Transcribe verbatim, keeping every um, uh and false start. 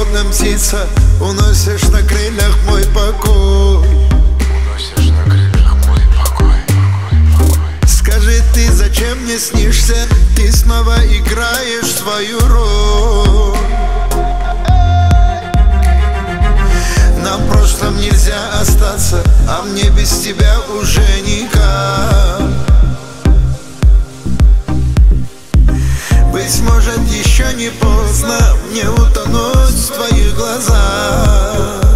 словно птица, уносишь на крыльях мой покой. Уносишь на крыльях мой покой, покой, покой. Скажи ты, зачем мне снишься? Ты снова играешь свою роль. Нам в прошлом нельзя остаться, а мне без тебя уже никак. Быть может, еще не поздно мне утонуть в твоих глазах.